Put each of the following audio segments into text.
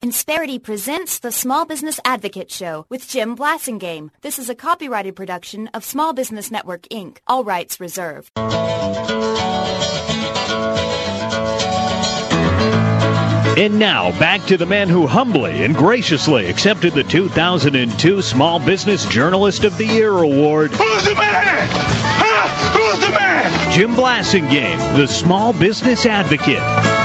Insperity presents the Small Business Advocate Show with Jim Blasingame. This is a copyrighted production of Small Business Network, Inc. All rights reserved. And now, back to the man who humbly and graciously accepted the 2002 Small Business Journalist of the Year Award. Who's the man? Huh? Who's the man? Jim Blasingame, the Small Business Advocate.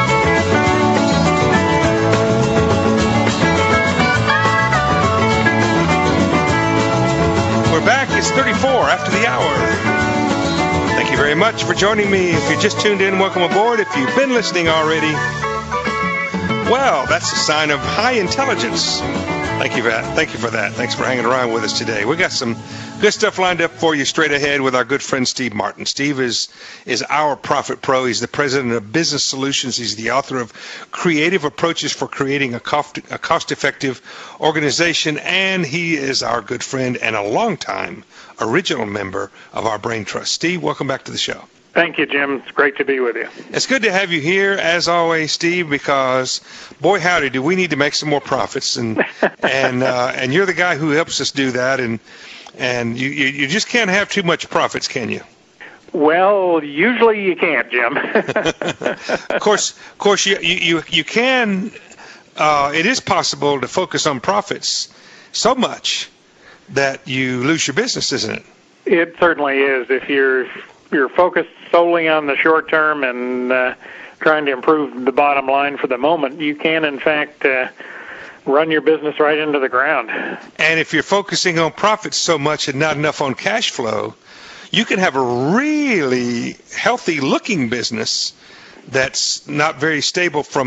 We're back. It's 34 after the hour. Thank you very much for joining me. If you just tuned in, welcome aboard. If you've been listening already, well, that's a sign of high intelligence. Thank you for that. Thank you for that. Thanks for hanging around with us today. We got some good stuff lined up for you straight ahead with our good friend Steve Martin. Steve is our Profit Pro. He's the president of Business Solutions. He's the author of Creative Approaches for Creating a Cost-Effective Organization, and he is our good friend and a longtime original member of our Brain Trust. Steve, welcome back to the show. Thank you, Jim. It's great to be with you. It's good to have you here, as always, Steve, because, boy, howdy, do we need to make some more profits. And you're the guy who helps us do that. And you just can't have too much profits, can you? Well, usually you can't, Jim. Of course, you can. It is possible to focus on profits so much that you lose your business, isn't it? It certainly is. If you're focused solely on the short term and trying to improve the bottom line for the moment, you can, in fact, run your business right into the ground. And if you're focusing on profits so much and not enough on cash flow, you can have a really healthy-looking business that's not very stable from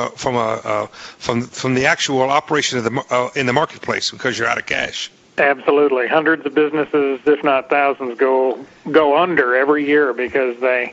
the actual operation of in the marketplace because you're out of cash. Absolutely. Hundreds of businesses, if not thousands, go under every year because they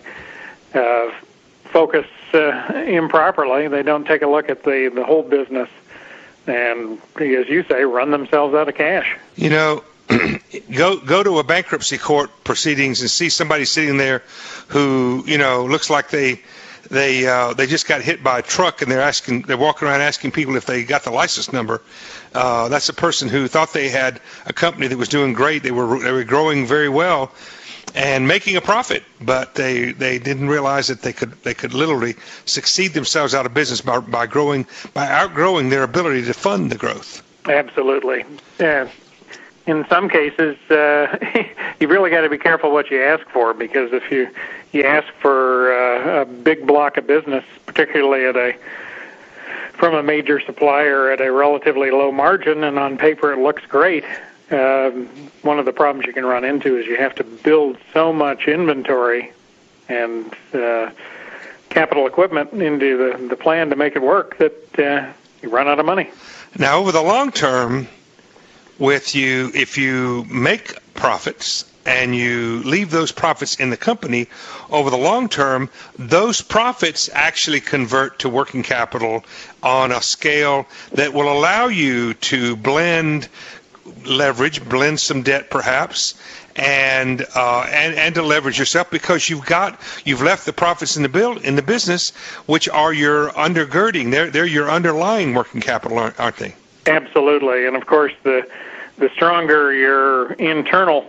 focus improperly. They don't take a look at the whole business and, as you say, run themselves out of cash. You know, go to a bankruptcy court proceedings and see somebody sitting there who, you know, looks like they just got hit by a truck and they're walking around asking people if they got the license number. That's a person who thought they had a company that was doing great. They were growing very well and making a profit, but they didn't realize that they could literally succeed themselves out of business by outgrowing their ability to fund the growth. Absolutely. In some cases, you've really got to be careful what you ask for, because if you ask for a big block of business, particularly from a major supplier at a relatively low margin, and on paper it looks great, one of the problems you can run into is you have to build so much inventory and capital equipment into the plan to make it work that you run out of money. Now, over the long term, if you make profits and you leave those profits in the company, over the long term, those profits actually convert to working capital on a scale that will allow you to blend leverage, blend some debt perhaps, and to leverage yourself, because you've left the profits in the business, which are your undergirding. They're your underlying working capital, aren't they? Absolutely, and of course the stronger your internal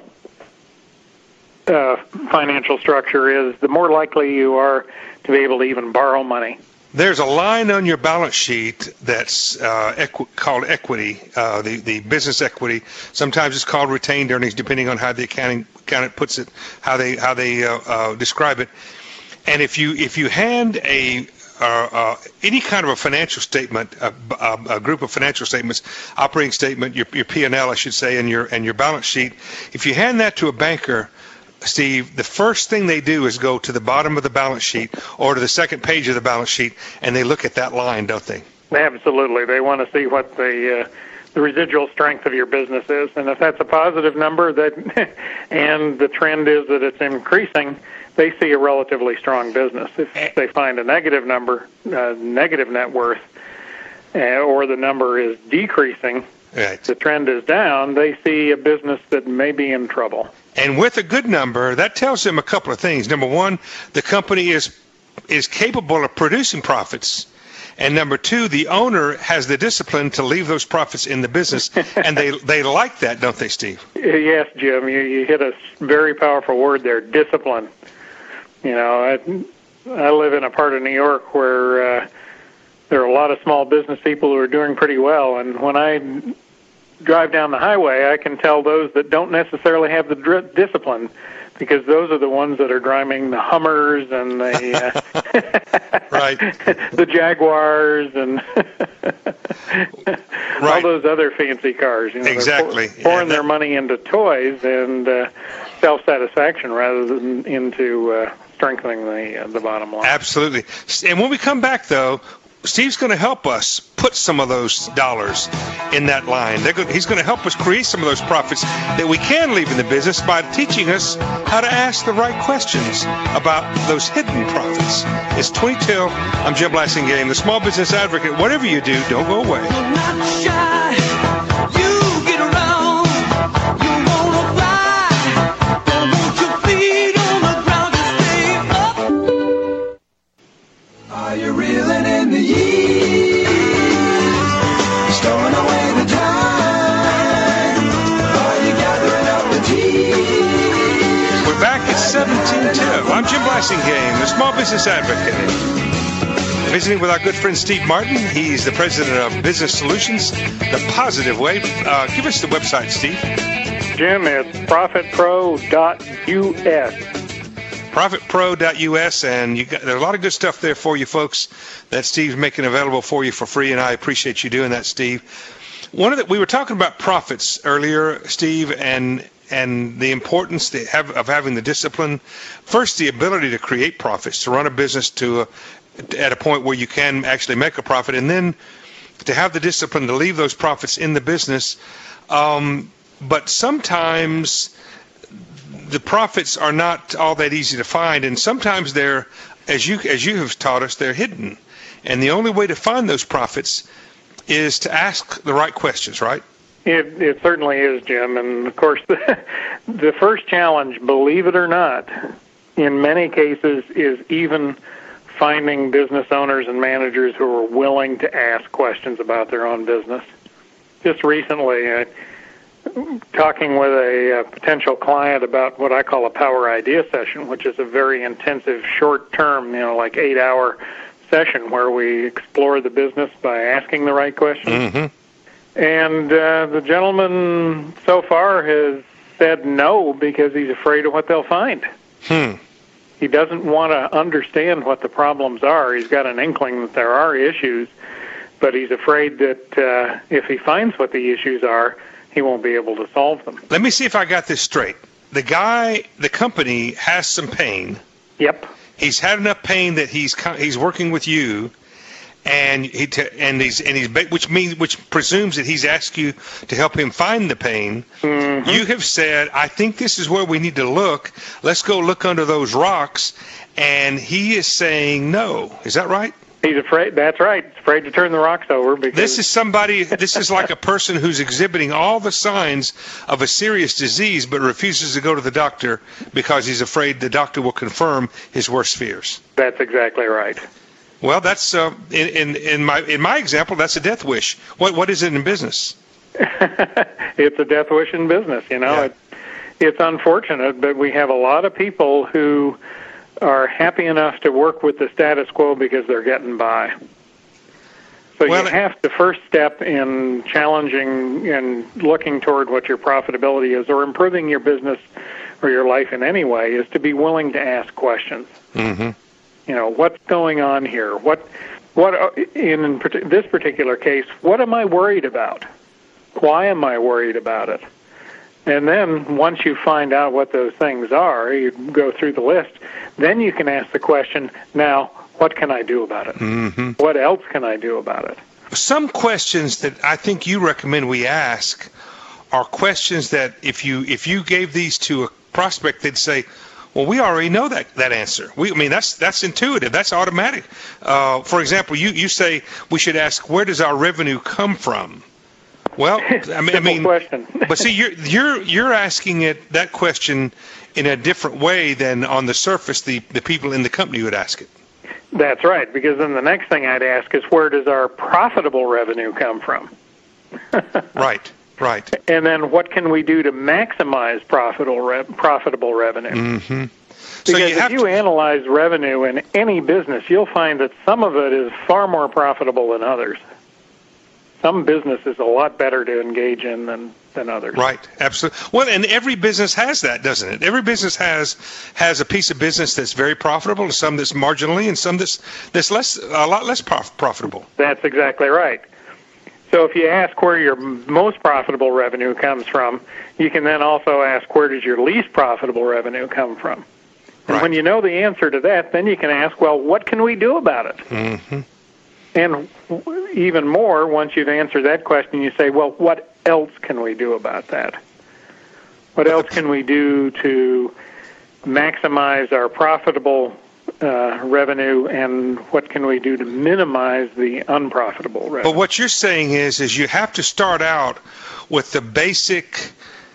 financial structure is, the more likely you are to be able to even borrow money. There's a line on your balance sheet that's called equity, the business equity. Sometimes it's called retained earnings, depending on how the accountant puts it, how they describe it. And if you hand any kind of a financial statement, a group of financial statements, operating statement, your P&L, I should say, and your balance sheet, if you hand that to a banker, Steve, the first thing they do is go to the bottom of the balance sheet or to the second page of the balance sheet, and they look at that line, don't they? Absolutely. They want to see what the residual strength of your business is, and if that's a positive number and the trend is that it's increasing, they see a relatively strong business. If they find a negative number, negative net worth, or the number is decreasing, right, the trend is down, they see a business that may be in trouble. And with a good number, that tells them a couple of things. Number one, the company is capable of producing profits. And number two, the owner has the discipline to leave those profits in the business, and they like that, don't they, Steve? Yes, Jim. You hit a very powerful word there, discipline. You know, I live in a part of New York where there are a lot of small business people who are doing pretty well, and when I drive down the highway, I can tell those that don't necessarily have the discipline, because those are the ones that are driving the Hummers and the right. the Jaguars and all those other fancy cars. You know, exactly. They're pouring their money into toys and self-satisfaction rather than into strengthening the bottom line. Absolutely. And when we come back, though, Steve's going to help us put some of those dollars in that line. He's going to help us create some of those profits that we can leave in the business by teaching us how to ask the right questions about those hidden profits. It's 20 till. I'm Jim Blasingame, the Small Business Advocate. Whatever you do, don't go away. Are you reeling in the years, stowing away the time? Are you gathering up the tears? We're back at 17 till. I'm Jim Blasingame, the Small Business Advocate. Visiting with our good friend Steve Martin. He's the president of Business Solutions, The Positive Way. Give us the website, Steve. Jim, it's ProfitPro.us. ProfitPro.us, and there's a lot of good stuff there for you folks that Steve's making available for you for free, and I appreciate you doing that, Steve. We were talking about profits earlier, Steve, and the importance of having the discipline. First, the ability to create profits, to run a business at a point where you can actually make a profit, and then to have the discipline to leave those profits in the business. But sometimes the profits are not all that easy to find, and sometimes they're, as you have taught us, they're hidden. And the only way to find those profits is to ask the right questions, right? It certainly is, Jim. And of course, the first challenge, believe it or not, in many cases is even finding business owners and managers who are willing to ask questions about their own business. Just recently, talking with a potential client about what I call a power idea session, which is a very intensive, short-term, like 8-hour session where we explore the business by asking the right questions. Mm-hmm. And the gentleman so far has said no because he's afraid of what they'll find. He doesn't want to understand what the problems are. He's got an inkling that there are issues, but he's afraid that if he finds what the issues are, he won't be able to solve them. Let me see if I got this straight. The company has some pain. Yep. He's had enough pain that he's working with you, which presumes that he's asked you to help him find the pain. Mm-hmm. You have said, I think this is where we need to look. Let's go look under those rocks. And he is saying no. Is that right? He's afraid. That's right. He's afraid to turn the rocks over because this is like a person who's exhibiting all the signs of a serious disease but refuses to go to the doctor because he's afraid the doctor will confirm his worst fears. That's exactly right. Well, that's in my example, that's a death wish. What is it in business? It's a death wish in business. Yeah. It's unfortunate, but we have a lot of people who are happy enough to work with the status quo because they're getting by. So you have to first step in challenging and looking toward what your profitability is or improving your business or your life in any way is to be willing to ask questions. Mm-hmm. What's going on here? What in this particular case, what am I worried about? Why am I worried about it? And then once you find out what those things are, you go through the list, then you can ask the question, now, what can I do about it? Mm-hmm. What else can I do about it? Some questions that I think you recommend we ask are questions that if you gave these to a prospect, they'd say, well, we already know that answer. That's intuitive. That's automatic. For example, you say we should ask, where does our revenue come from? Well, Simple question. But see, you're asking that question in a different way than on the surface the people in the company would ask it. That's right, because then the next thing I'd ask is, where does our profitable revenue come from? Right. And then what can we do to maximize profitable revenue? Mm-hmm. Because if you analyze revenue in any business, you'll find that some of it is far more profitable than others. Some business is a lot better to engage in than others. Right, absolutely. Well, and every business has that, doesn't it? Every business has a piece of business that's very profitable, and some that's marginally, and some that's a lot less profitable. That's exactly right. So if you ask where your most profitable revenue comes from, you can then also ask, where does your least profitable revenue come from? And right. when you know the answer to that, then you can ask, well, what can we do about it? Mm-hmm. And even more, once you've answered that question, you say, well, what else can we do about that? What else can we do to maximize our profitable revenue, and what can we do to minimize the unprofitable revenue? But what you're saying is you have to start out with the basic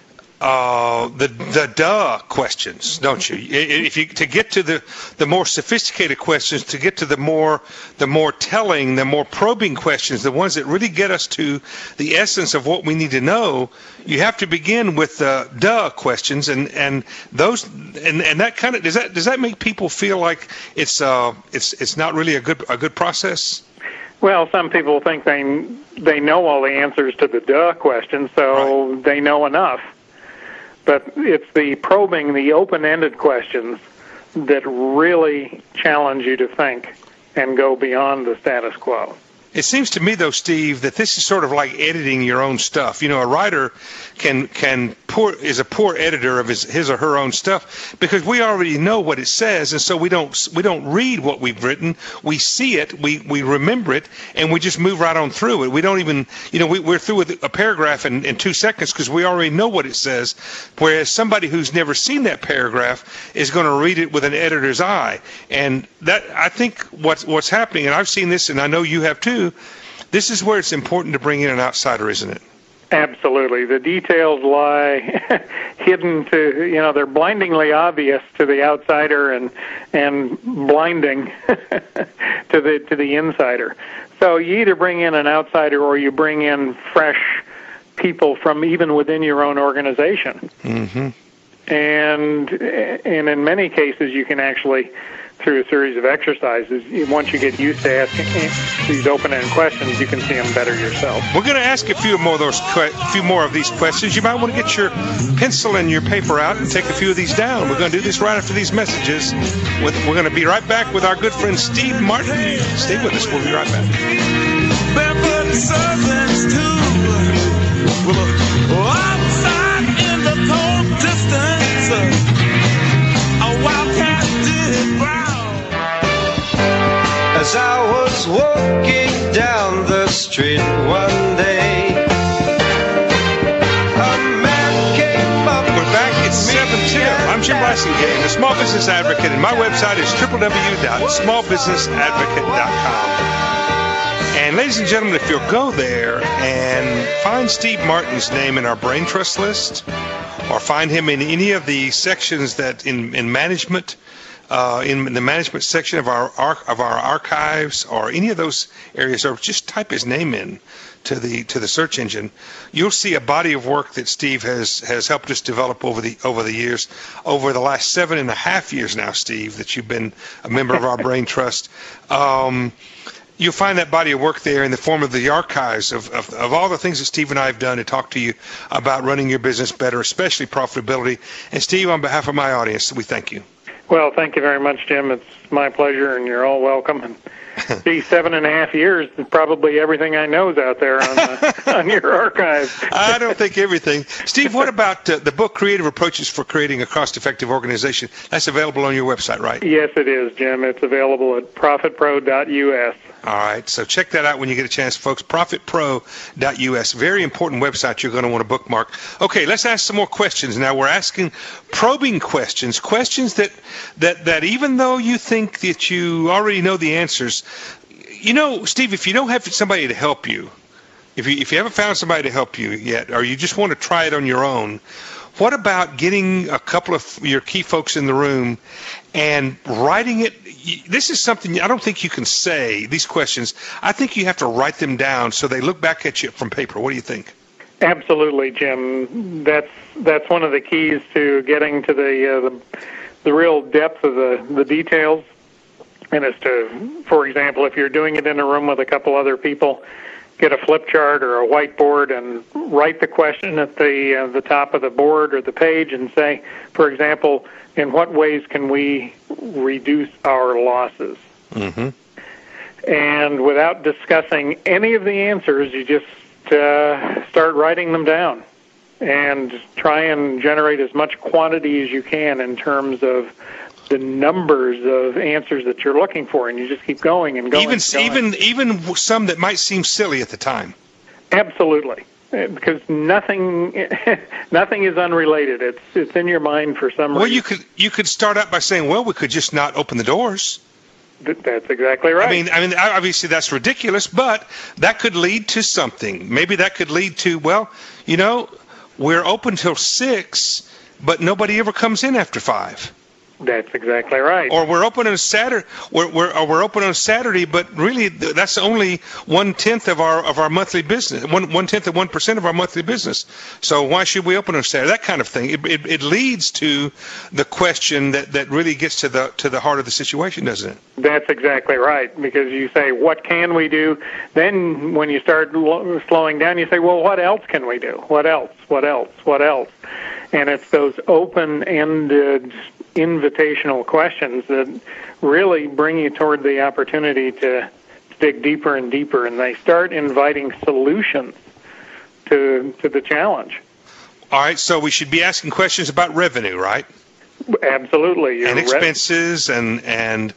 the duh questions, don't you? If you to get to the more sophisticated questions, to get to the more telling, the more probing questions, the ones that really get us to the essence of what we need to know, you have to begin with the duh questions, and those and that kind of does that make people feel like it's not really a good process? Well, some people think they know all the answers to the duh questions, so right. They know enough. But it's the probing, the open-ended questions that really challenge you to think and go beyond the status quo. It seems to me, though, Steve, that this is sort of like editing your own stuff. You know, a writer is a poor editor of his or her own stuff because we already know what it says, and so we don't read what we've written. We see it, we remember it, and we just move right on through it. We don't even, we're through with a paragraph in 2 seconds because we already know what it says. Whereas somebody who's never seen that paragraph is going to read it with an editor's eye, and that I think what's happening, and I've seen this, and I know you have too. This is where it's important to bring in an outsider, isn't it? Absolutely. The details lie hidden to, they're blindingly obvious to the outsider and blinding to the insider. So you either bring in an outsider or you bring in fresh people from even within your own organization. Mm-hmm. And in many cases, you can actually, through a series of exercises, once you get used to asking these open-ended questions, you can see them better yourself. We're going to ask a few more of these questions. You might want to get your pencil and your paper out and take a few of these down. We're going to do this right after these messages. We're going to be right back with our good friend Steve Martin. Stay with us. We'll be right back. Barefoot servants too. Outside in the cold distance, a wildcat did growl. As I was walking down the street one day, a man came up. We're back at 7:10. I'm Jim Blasingame, the Small Business Advocate, and my website is www.smallbusinessadvocate.com. And ladies and gentlemen, if you'll go there and find Steve Martin's name in our Brain Trust list, or find him in any of the sections that in management, in the management section of our archives, or any of those areas, or just type his name in to the search engine, you'll see a body of work that Steve has helped us develop over the years, over the last 7.5 years now, Steve, that you've been a member of our Brain Trust. You'll find that body of work there in the form of the archives of all the things that Steve and I have done to talk to you about running your business better, especially profitability. And Steve, on behalf of my audience, we thank you. Well, thank you very much, Jim. It's my pleasure, and you're all welcome. And these 7.5 years, probably everything I know is out there on your archive. I don't think everything. Steve, what about the book, Creative Approaches for Creating a Cost-Effective Organization? That's available on your website, right? Yes, it is, Jim. It's available at profitpro.us. All right, so check that out when you get a chance, folks. Profitpro.us. Very important website you're going to want to bookmark. Okay, let's ask some more questions. Now we're asking probing questions that even though you think that you already know the answers, Steve, if you don't have somebody to help you, if you haven't found somebody to help you yet, or you just want to try it on your own, what about getting a couple of your key folks in the room and writing it? This is something I don't think you can say, these questions. I think you have to write them down so they look back at you from paper. What do you think? Absolutely, Jim. That's one of the keys to getting to the real depth of the details. And as to, for example, if you're doing it in a room with a couple other people, get a flip chart or a whiteboard and write the question at the top of the board or the page and say, for example, in what ways can we reduce our losses? Mm-hmm. And without discussing any of the answers, you just start writing them down and try and generate as much quantity as you can in terms of the numbers of answers that you're looking for, and you just keep going and going. Even some that might seem silly at the time. Absolutely, because nothing is unrelated. It's in your mind for some reason. Well, you could start out by saying, well, we could just not open the doors. That's exactly right. I mean, obviously that's ridiculous, but that could lead to something. Maybe that could lead to, well, we're open till 6, but nobody ever comes in after 5. That's exactly right. Or we're open on Saturday. We're open on Saturday, but really that's only 1/10 of our monthly business. 1/10 of 1% of our monthly business. So why should we open on Saturday? That kind of thing. It leads to the question that really gets to the heart of the situation, doesn't it? That's exactly right. Because you say, what can we do? Then when you start slowing down, you say, well, what else can we do? What else? What else? What else? And it's those open-ended, invitational questions that really bring you toward the opportunity to dig deeper and deeper, and they start inviting solutions to the challenge. All right, so we should be asking questions about revenue, right? Absolutely. And expenses and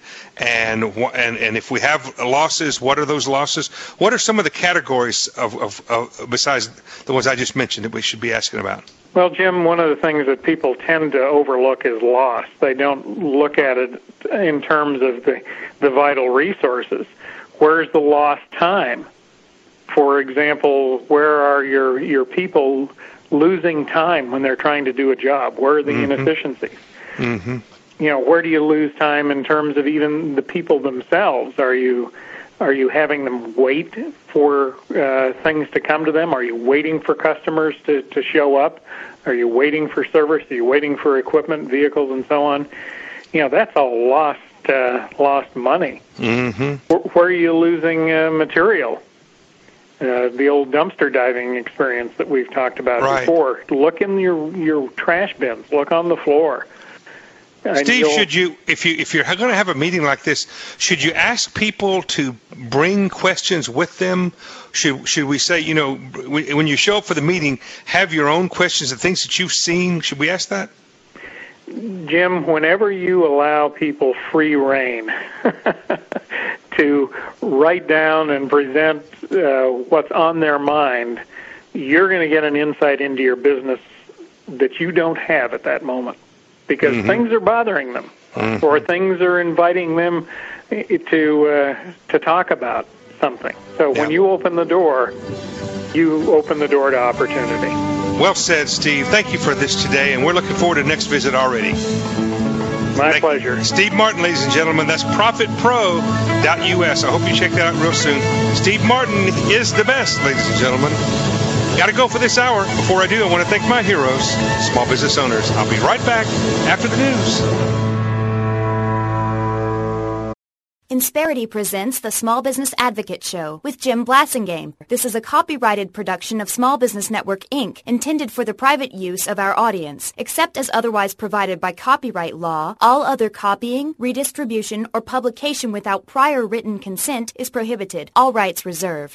if we have losses, what are those losses? What are some of the categories of besides the ones I just mentioned that we should be asking about? Well, Jim, one of the things that people tend to overlook is loss. They don't look at it in terms of the vital resources. Where's the lost time? For example, where are your people losing time when they're trying to do a job? Where are the inefficiencies? Mm-hmm. Where do you lose time in terms of even the people themselves? Are you having them wait for things to come to them? Are you waiting for customers to show up? Are you waiting for service? Are you waiting for equipment, vehicles, and so on? That's all lost money. Mm-hmm. Where are you losing material? The old dumpster diving experience that we've talked about before. Look in your trash bins. Look on the floor. Steve, should you, if you're going to have a meeting like this, should you ask people to bring questions with them? Should we say, when you show up for the meeting, have your own questions and things that you've seen? Should we ask that? Jim, whenever you allow people free rein to write down and present what's on their mind, you're going to get an insight into your business that you don't have at that moment. Because things are bothering them, or things are inviting them to talk about something. So when you open the door, you open the door to opportunity. Well said, Steve. Thank you for this today, and we're looking forward to the next visit already. My pleasure. Steve Martin, ladies and gentlemen. That's ProfitPro.us. I hope you check that out real soon. Steve Martin is the best, ladies and gentlemen. Got to go for this hour. Before I do, I want to thank my heroes, small business owners. I'll be right back after the news. Insperity presents the Small Business Advocate Show with Jim Blasingame. This is a copyrighted production of Small Business Network, Inc., intended for the private use of our audience. Except as otherwise provided by copyright law, all other copying, redistribution, or publication without prior written consent is prohibited. All rights reserved.